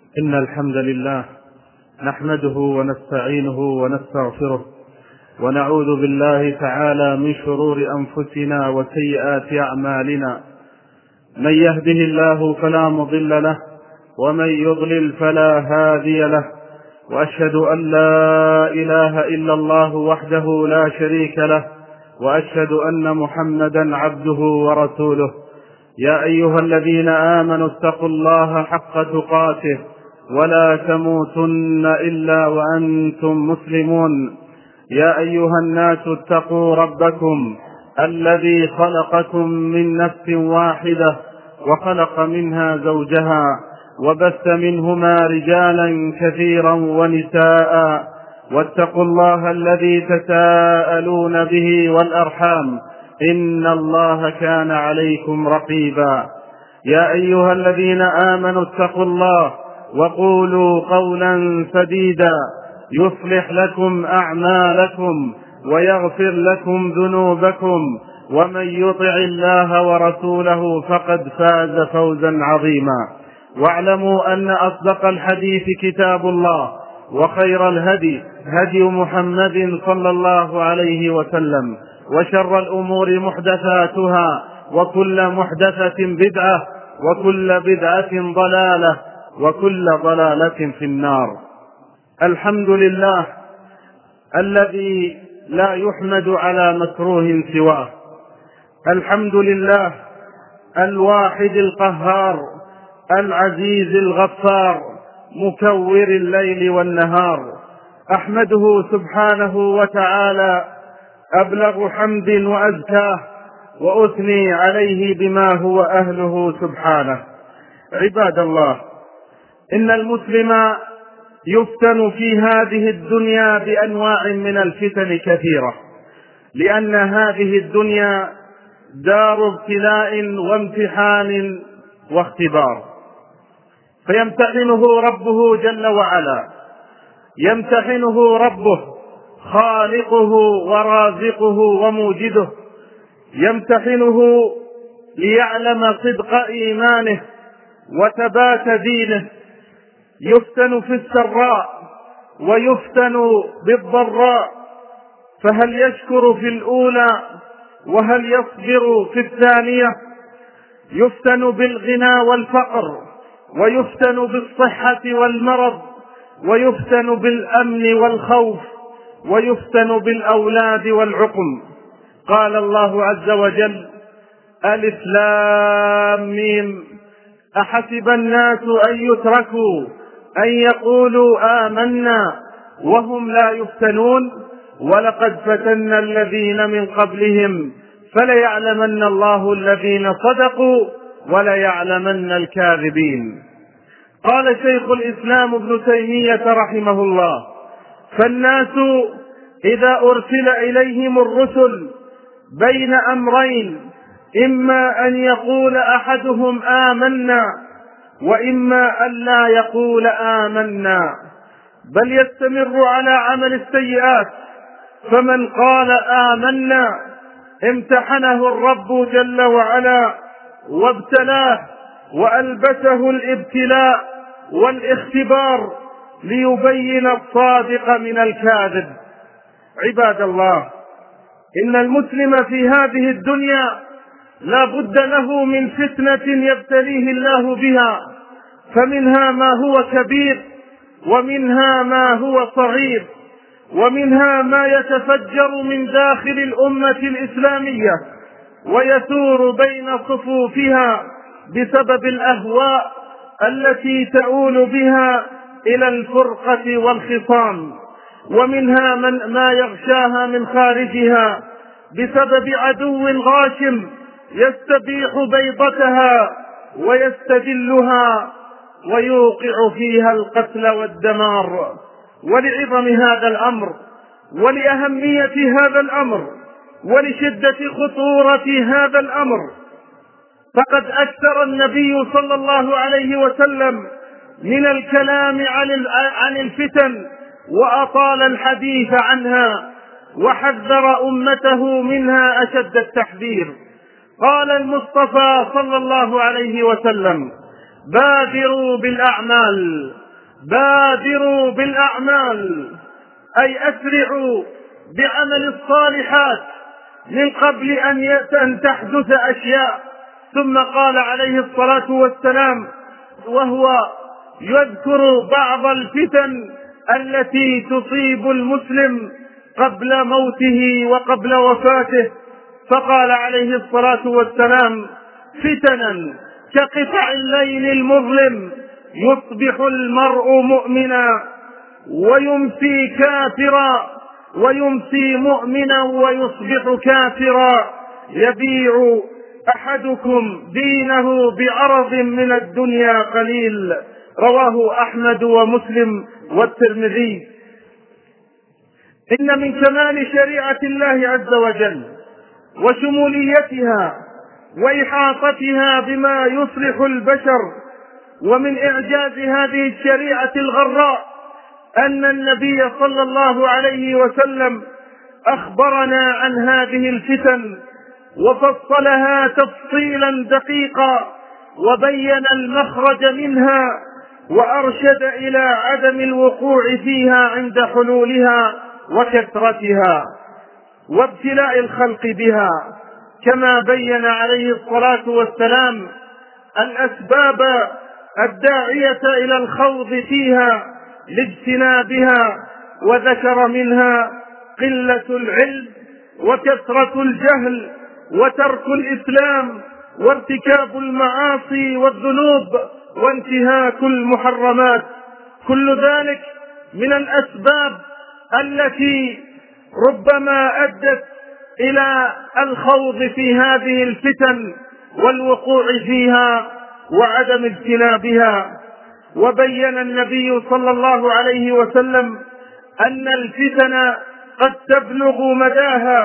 إن الحمد لله نحمده ونستعينه ونستغفره، ونعوذ بالله تعالى من شرور أنفسنا وسيئات أعمالنا. من يهده الله فلا مضل له، ومن يضلل فلا هادي له، وأشهد أن لا إله إلا الله وحده لا شريك له، وأشهد أن محمدا عبده ورسوله. يا أيها الذين آمنوا اتقوا الله حق تقاته ولا تموتن إلا وأنتم مسلمون. يا أيها الناس اتقوا ربكم الذي خلقكم من نفس واحدة وخلق منها زوجها وبث منهما رجالا كثيرا ونساء، واتقوا الله الذي تساءلون به والأرحام إن الله كان عليكم رقيبا. يا أيها الذين آمنوا اتقوا الله وقولوا قولا سديدا يصلح لكم أعمالكم ويغفر لكم ذنوبكم، ومن يطع الله ورسوله فقد فاز فوزا عظيما. واعلموا أن أصدق الحديث كتاب الله، وخير الهدي هدي محمد صلى الله عليه وسلم، وشر الأمور محدثاتها، وكل محدثة بدعة، وكل بدعة ضلالة، وكل ضلالة في النار. الحمد لله الذي لا يحمد على مكروه سواه. الحمد لله الواحد القهار العزيز الغفار مكور الليل والنهار. أحمده سبحانه وتعالى أبلغ حمد وأزكاه، وأثني عليه بما هو أهله سبحانه. عباد الله، إن المسلم يفتن في هذه الدنيا بأنواع من الفتن كثيرة، لأن هذه الدنيا دار ابتلاء وامتحان واختبار، فيمتحنه ربه جل وعلا، يمتحنه ربه خالقه ورازقه وموجده، يمتحنه ليعلم صدق إيمانه وثبات دينه. يفتن في السراء ويفتن بالضراء، فهل يشكر في الأولى وهل يصبر في الثانية؟ يفتن بالغنى والفقر، ويفتن بالصحة والمرض، ويفتن بالأمن والخوف، ويفتن بالأولاد والعقم. قال الله عز وجل: ألف لام ميم، أحسب الناس أن يتركوا أن يقولوا آمنا وهم لا يفتنون ولقد فتنا الذين من قبلهم فليعلمن الله الذين صدقوا وليعلمن الكاذبين. قال شيخ الإسلام ابن تيمية رحمه الله: فالناس إذا أرسل إليهم الرسل بين أمرين، إما أن يقول أحدهم آمنا، وإما أن لا يقول آمنا، بل يستمر على عمل السيئات. فمن قال آمنا امتحنه الرب جل وعلا وابتلاه وألبسه الابتلاء والاختبار ليبين الصادق من الكاذب. عباد الله، إن المسلم في هذه الدنيا لا بد له من فتنة يبتليه الله بها، فمنها ما هو كبير، ومنها ما هو صغير، ومنها ما يتفجر من داخل الأمة الإسلامية ويثور بين صفوفها بسبب الأهواء التي تؤول بها إلى الفرقة والخصام، ومنها ما يغشاها من خارجها بسبب عدو غاشم يستبيح بيضتها ويستدلها ويوقع فيها القتل والدمار. ولعظم هذا الأمر ولأهمية هذا الأمر ولشدة خطورة هذا الأمر، فقد أكثر النبي صلى الله عليه وسلم من الكلام عن الفتن، وأطال الحديث عنها، وحذر أمته منها أشد التحذير. قال المصطفى صلى الله عليه وسلم: بادروا بالأعمال، بادروا بالأعمال، أي أسرعوا بعمل الصالحات من قبل أن تحدث أشياء. ثم قال عليه الصلاة والسلام وهو يذكر بعض الفتن التي تصيب المسلم قبل موته وقبل وفاته، فقال عليه الصلاة والسلام: فتنا كقطع الليل المظلم يصبح المرء مؤمنا ويمسي كافرا، ويمسي مؤمنا ويصبح كافرا، يبيع أحدكم دينه بعرض من الدنيا قليل. رواه أحمد ومسلم والترمذي. إن من كمال شريعة الله عز وجل وشموليتها وإحاطتها بما يصلح البشر، ومن إعجاز هذه الشريعة الغراء أن النبي صلى الله عليه وسلم أخبرنا عن هذه الفتن وفصلها تفصيلا دقيقا، وبين المخرج منها، وأرشد إلى عدم الوقوع فيها عند حلولها وكثرتها وابتلاء الخلق بها، كما بين عليه الصلاة والسلام الأسباب الداعية إلى الخوض فيها لاجتنابها، وذكر منها قلة العلم وكثرة الجهل وترك الإسلام وارتكاب المعاصي والذنوب وانتهاك المحرمات. كل ذلك من الأسباب التي ربما أدت إلى الخوض في هذه الفتن والوقوع فيها وعدم اجتنابها. وبين النبي صلى الله عليه وسلم أن الفتن قد تبلغ مداها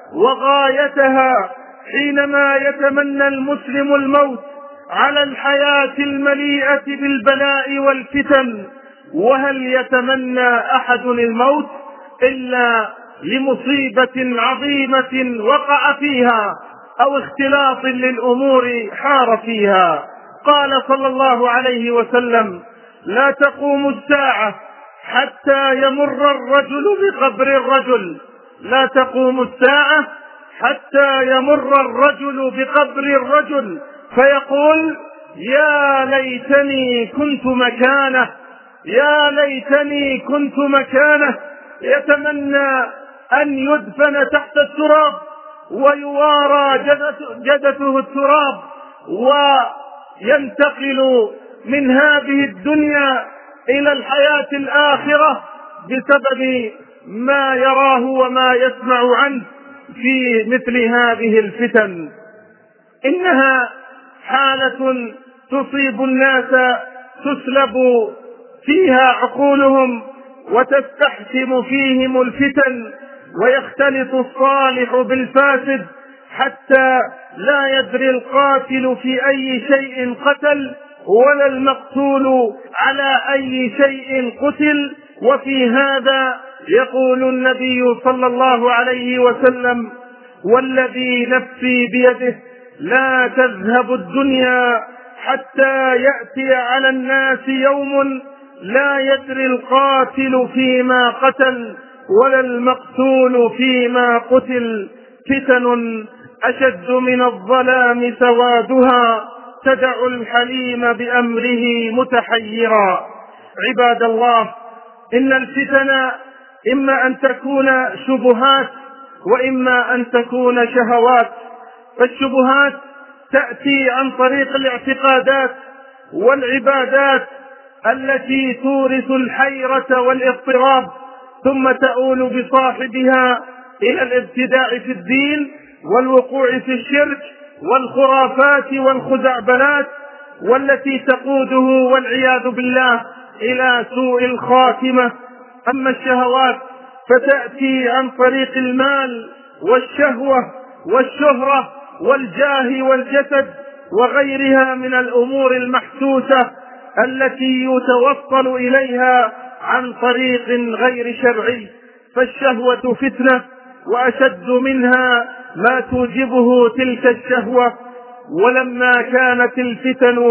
وغايتها حينما يتمنى المسلم الموت على الحياة المليئة بالبلاء والفتن. وهل يتمنى أحد الموت إلا لمصيبة عظيمة وقع فيها أو اختلاط للأمور حار فيها؟ قال صلى الله عليه وسلم: لا تقوم الساعة حتى يمر الرجل بقبر الرجل، لا تقوم الساعة حتى يمر الرجل بقبر الرجل فيقول: يا ليتني كنت مكانه، يا ليتني كنت مكانه. يتمنى أن يدفن تحت التراب ويوارى جدته التراب وينتقل من هذه الدنيا إلى الحياة الآخرة بسبب ما يراه وما يسمع عنه في مثل هذه الفتن. إنها حالة تصيب الناس تسلب فيها عقولهم وتستحكم فيهم الفتن، ويختلط الصالح بالفاسد حتى لا يدري القاتل في أي شيء قتل ولا المقتول على أي شيء قتل. وفي هذا يقول النبي صلى الله عليه وسلم: والذي نفسي بيده لا تذهب الدنيا حتى يأتي على الناس يوم لا يدري القاتل فيما قتل ولا المقتول فيما قتل. فتن أشد من الظلام سوادها تدع الحليم بأمره متحيرا. عباد الله، إن الفتن إما أن تكون شبهات وإما أن تكون شهوات. فالشبهات تأتي عن طريق الاعتقادات والعبادات التي تورث الحيرة والاضطراب، ثم تؤول بصاحبها إلى الابتداع في الدين والوقوع في الشرك والخرافات والخزعبلات، والتي تقوده والعياذ بالله إلى سوء الخاتمة. أما الشهوات فتأتي عن طريق المال والشهوة والشهرة والجاه والجسد وغيرها من الأمور المحسوسة التي يتوصل إليها عن طريق غير شرعي. فالشهوة فتنة، وأشد منها ما توجبه تلك الشهوة. ولما كانت الفتن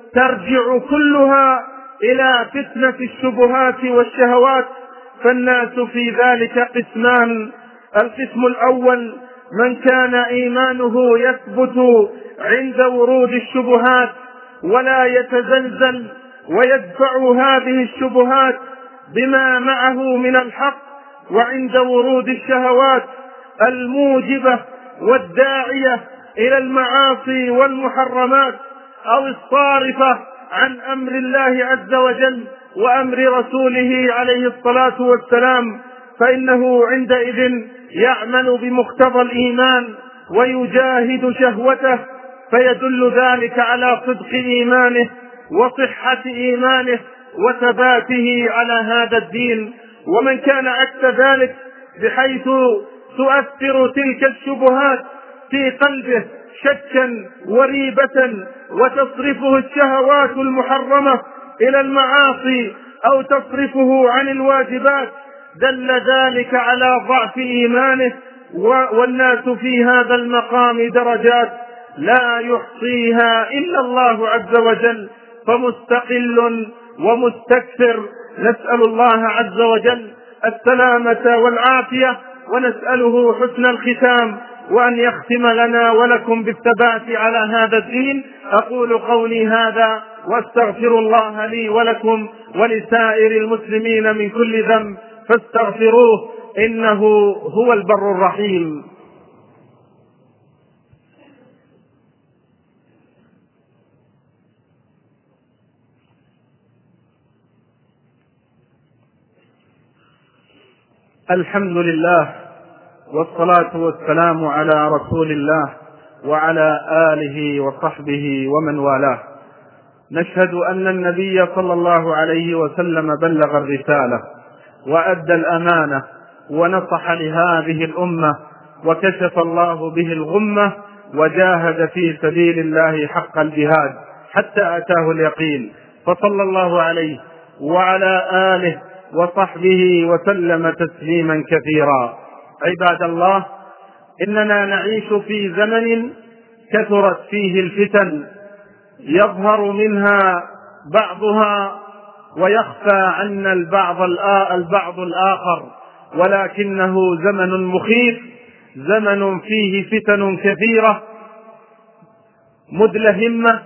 ترجع كلها إلى فتنة الشبهات والشهوات، فالناس في ذلك قسمان. القسم الأول من كان إيمانه يثبت عند ورود الشبهات ولا يتزلزل ويدفع هذه الشبهات بما معه من الحق، وعند ورود الشهوات الموجبة والداعية إلى المعاصي والمحرمات أو الصارفة عن أمر الله عز وجل وأمر رسوله عليه الصلاة والسلام، فإنه عندئذ يعمل بمقتضى الإيمان ويجاهد شهوته، فيدل ذلك على صدق إيمانه وصحة إيمانه وثباته على هذا الدين. ومن كان عكس ذلك بحيث تؤثر تلك الشبهات في قلبه شكا وريبة وتصرفه الشهوات المحرمة إلى المعاصي أو تصرفه عن الواجبات، دل ذلك على ضعف إيمانه. والناس في هذا المقام درجات لا يحصيها إلا الله عز وجل، فمستقل ومستكثر. نسأل الله عز وجل السلامة والعافية، ونسأله حسن الختام، وأن يختم لنا ولكم بالثبات على هذا الدين. أقول قولي هذا واستغفر الله لي ولكم ولسائر المسلمين من كل ذنب فاستغفروه إنه هو البر الرحيم. الحمد لله والصلاة والسلام على رسول الله وعلى آله وصحبه ومن والاه. نشهد أن النبي صلى الله عليه وسلم بلغ الرسالة وأدى الأمانة ونصح لهذه الأمة، وكشف الله به الغمة، وجاهد في سبيل الله حق الجهاد حتى أتاه اليقين، فصلى الله عليه وعلى آله وصحبه وسلم تسليما كثيرا. عباد الله، إننا نعيش في زمن كثرت فيه الفتن، يظهر منها بعضها ويخفى عنا البعض الآخر، ولكنه زمن مخيف، زمن فيه فتن كثيرة مدلهمة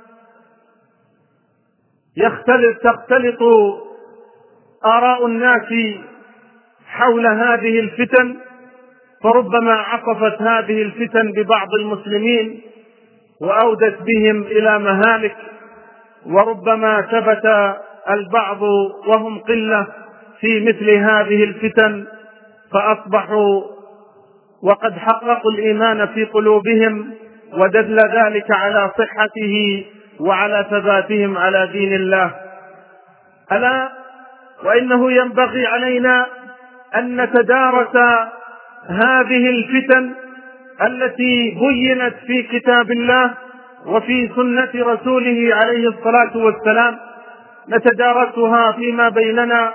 تختلط آراء الناس حول هذه الفتن، فربما عصفت هذه الفتن ببعض المسلمين وأودت بهم إلى مهالك، وربما ثبت البعض وهم قلة في مثل هذه الفتن فأصبحوا وقد حققوا الإيمان في قلوبهم، ودل ذلك على صحته وعلى ثباتهم على دين الله. ألا وإنه ينبغي علينا أن نتدارس هذه الفتن التي بينت في كتاب الله وفي سنة رسوله عليه الصلاة والسلام، نتدارسها فيما بيننا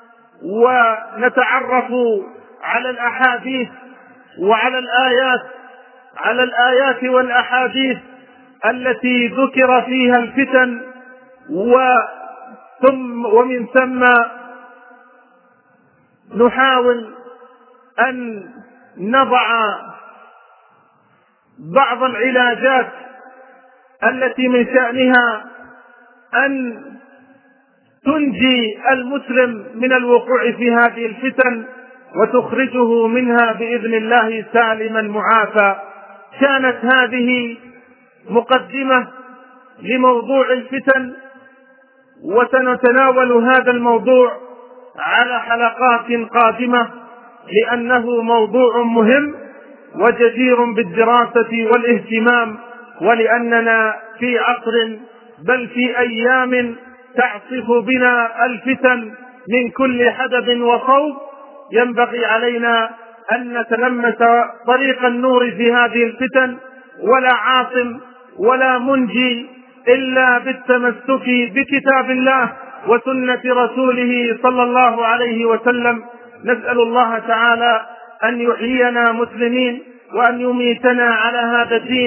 ونتعرف على الأحاديث وعلى الآيات والأحاديث التي ذكر فيها الفتن، ومن ثم نحاول أن نضع بعض العلاجات التي من شأنها أن تنجي المسلم من الوقوع في هذه الفتن وتخرجه منها بإذن الله سالما معافى. كانت هذه مقدمة لموضوع الفتن، وسنتناول هذا الموضوع على حلقات قادمة، لأنه موضوع مهم وجدير بالدراسة والاهتمام، ولأننا في عصر بل في أيام تعصف بنا الفتن من كل حدب وصوب. ينبغي علينا أن نتلمس طريق النور في هذه الفتن، ولا عاصم ولا منجي إلا بالتمسك بكتاب الله وسنة رسوله صلى الله عليه وسلم. نسأل الله تعالى أن يحيينا مسلمين وأن يميتنا على هذا الدين،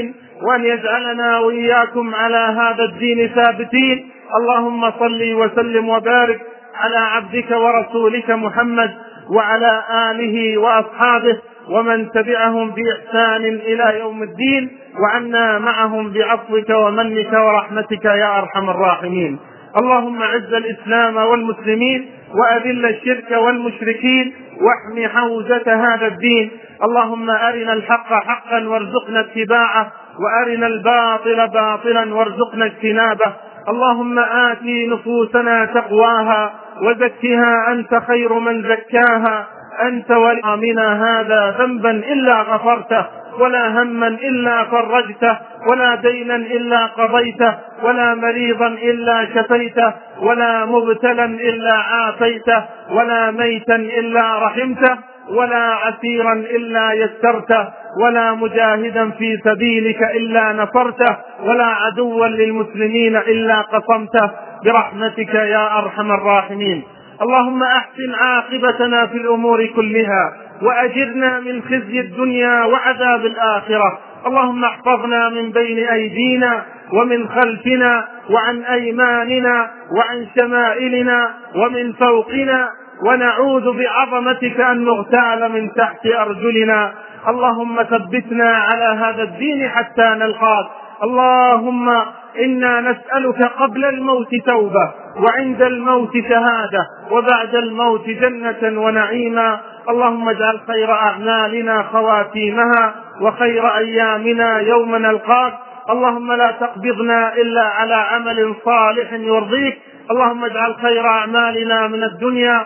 وأن يجعلنا وإياكم على هذا الدين ثابتين. اللهم صل وسلم وبارك على عبدك ورسولك محمد وعلى آله وأصحابه ومن تبعهم بإحسان إلى يوم الدين، وعنا معهم بعفوك ومنك ورحمتك يا أرحم الراحمين. اللهم أعز الإسلام والمسلمين وأذل الشرك والمشركين واحم حوزة هذا الدين. اللهم أرنا الحق حقا وارزقنا اتباعه، وأرنا الباطل باطلا وارزقنا اجتنابه. اللهم آت نفوسنا تقواها وزكها أنت خير من زكاها. أنت ولي منا هذا ذنبا إلا غفرته، ولا هما إلا فرجته، ولا دينا إلا قضيته، ولا مريضا إلا شفيته، ولا مبتلا إلا عافيته، ولا ميتا إلا رحمته، ولا عسيرا إلا يسرته، ولا مجاهدا في سبيلك إلا نصرته، ولا عدوا للمسلمين إلا قصمته برحمتك يا أرحم الراحمين. اللهم أحسن عاقبتنا في الأمور كلها، وأجرنا من خزي الدنيا وعذاب الآخرة. اللهم احفظنا من بين أيدينا ومن خلفنا وعن أيماننا وعن شمائلنا ومن فوقنا، ونعوذ بعظمتك أن نغتال من تحت أرجلنا. اللهم ثبتنا على هذا الدين حتى نلقاك. اللهم إنا نسألك قبل الموت توبة، وعند الموت شهادة، وبعد الموت جنة ونعيما. اللهم اجعل خير أعمالنا خواتيمها، وخير أيامنا يوم نلقاك. اللهم لا تقبضنا إلا على عمل صالح يرضيك. اللهم اجعل خير أعمالنا من الدنيا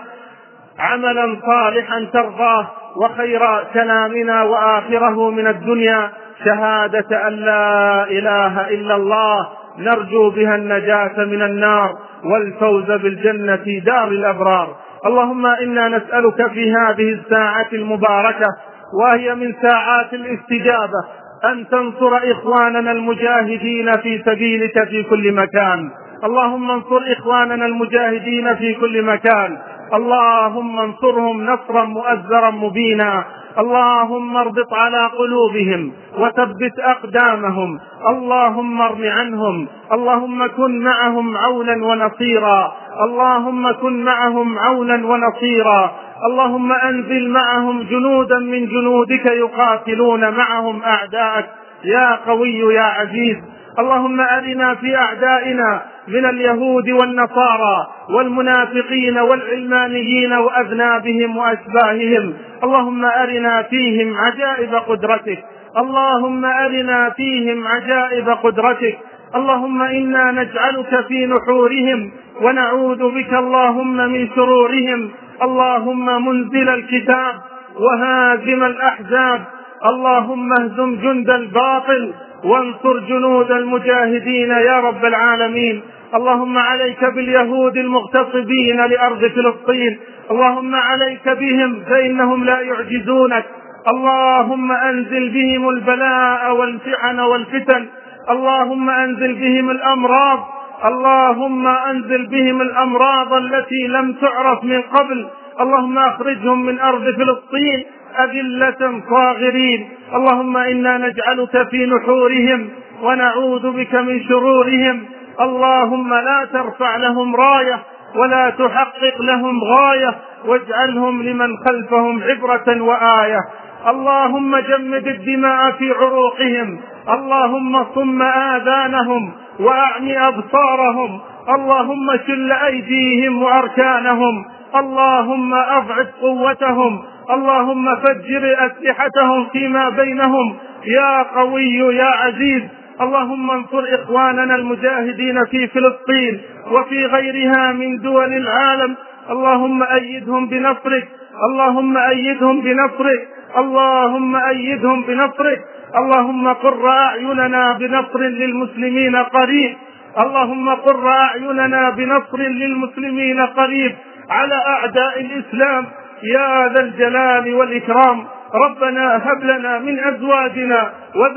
عملا صالحا ترضاه، وخير كلامنا وآخره من الدنيا شهادة أن لا إله إلا الله، نرجو بها النجاة من النار والفوز بالجنة دار الأبرار. اللهم إنا نسألك في هذه الساعة المباركة، وهي من ساعات الاستجابة، أن تنصر إخواننا المجاهدين في سبيلك في كل مكان. اللهم انصر إخواننا المجاهدين في كل مكان. اللهم انصرهم نصرا مؤزرا مبينا. اللهم اربط على قلوبهم وثبت أقدامهم. اللهم ارم عنهم. اللهم كن معهم عونا ونصيرا. اللهم كن معهم عونا ونصيرا. اللهم أنزل معهم جنودا من جنودك يقاتلون معهم أعداءك يا قوي يا عزيز. اللهم أرنا في أعدائنا من اليهود والنصارى والمنافقين والعلمانيين وأذنابهم وأشباههم. اللهم أرنا فيهم عجائب قدرتك. اللهم أرنا فيهم عجائب قدرتك. اللهم إنا نجعلك في نحورهم ونعوذ بك اللهم من شرورهم. اللهم منزل الكتاب وهازم الأحزاب، اللهم اهزم جند الباطل وانصر جنود المجاهدين يا رب العالمين. اللهم عليك باليهود المغتصبين لأرض فلسطين. اللهم عليك بهم فإنهم لا يعجزونك. اللهم أنزل بهم البلاء والمحن والفتن. اللهم أنزل بهم الأمراض. اللهم أنزل بهم الأمراض التي لم تعرف من قبل. اللهم أخرجهم من أرض فلسطين أذلة صاغرين. اللهم إنا نجعلك في نحورهم ونعوذ بك من شرورهم. اللهم لا ترفع لهم راية ولا تحقق لهم غاية، واجعلهم لمن خلفهم عبرة وآية. اللهم جمد الدماء في عروقهم. اللهم صم آذانهم وأعمي أبصارهم. اللهم شل أيديهم وأركانهم. اللهم أضعف قوتهم. اللهم فجر أسلحتهم فيما بينهم يا قوي يا عزيز. اللهم انصر إخواننا المجاهدين في فلسطين وفي غيرها من دول العالم. اللهم أيدهم بنصرك. اللهم أيدهم بنصرك. اللهم أيدهم بنصرك. اللهم قر أعيننا بنصر للمسلمين قريب. اللهم قر أعيننا بنصر للمسلمين قريب على أعداء الإسلام يا ذا الجلال والإكرام. ربنا هب لنا من أزواجنا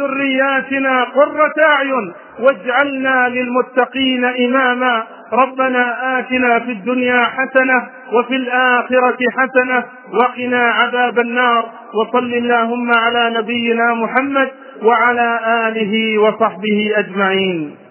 وذرياتنا قرة أعين واجعلنا للمتقين إماما. ربنا آتنا في الدنيا حسنة وفي الآخرة حسنة وقنا عذاب النار. وصل اللهم على نبينا محمد وعلى آله وصحبه أجمعين.